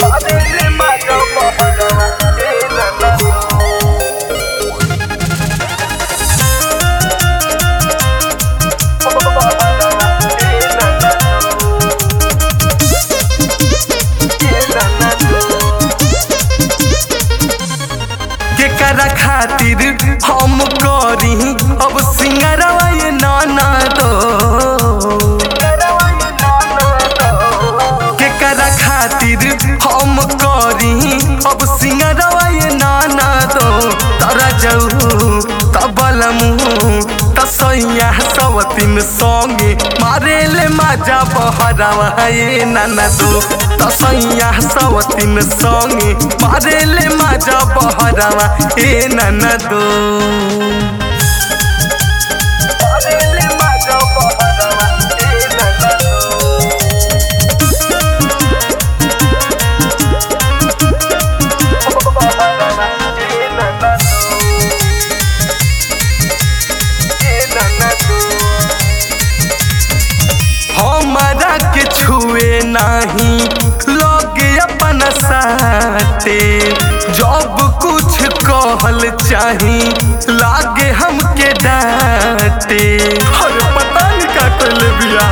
केकरा खातिर हम करी अब सिंगरवा ये नाना दो। केकरा खातिर हम करी अब सिंगरवा ये नाना दो। तोरा जाऊ तबलमु तसैया सवतीन संगे मारेले माजा बहरावा ये नाना दो। तसैया सवतीन संगे मारेले माजा बहरावा ए नाना दो। हमारा के छुए नहीं लोगे अपन साथे। जब कुछ कहल चाही लागे हमके डांटे। अरे पता नहीं का कर बिया।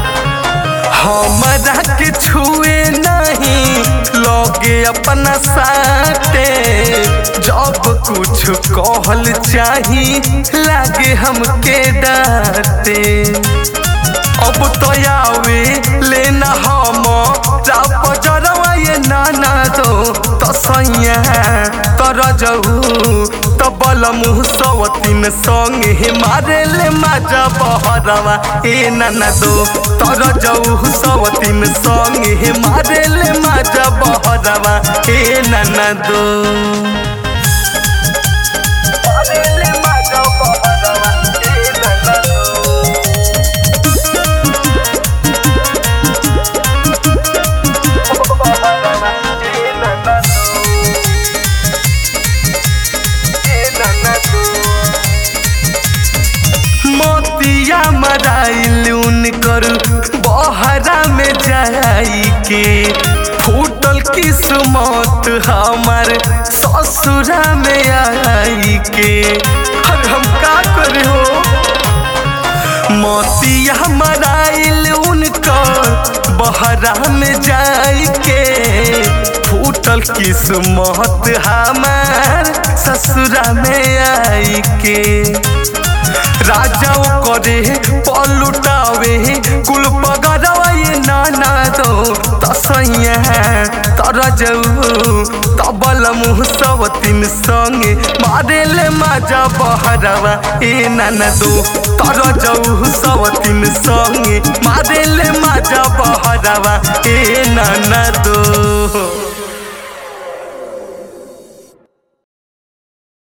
हमारा के छुए नहीं लोगे अपन साथे। जब कुछ कहल चाही लागे हमके डांटे। अब तो आवे लेना हम राप जरवा ये नाना दो। तसैया कर जाऊ तबलमु सवतीन संगे मारेले माजा बहरावा ए नाना दो। तर जाऊ सवतीन संगे मारेले माजा बहरावा ए नाना दो। मोतिया मराइल उनकर बहरा में जाई के। फूटल किस्मत हमार ससुरा में आई के। हम का करे हो। मोतिया मराइल उनकर बहरा में जाई के। फूटल किस्मत हमार ससुरा में आई के। राजा करे पलुटावे कुल पगरवा ये नाना दो। तसैया तर जाऊ तबलमु सवतीन संगे मारेले माजा बहरावा ए नाना दो। तर जाऊ सवतीन संगे मारेले माजा बहरावा ए नाना दो।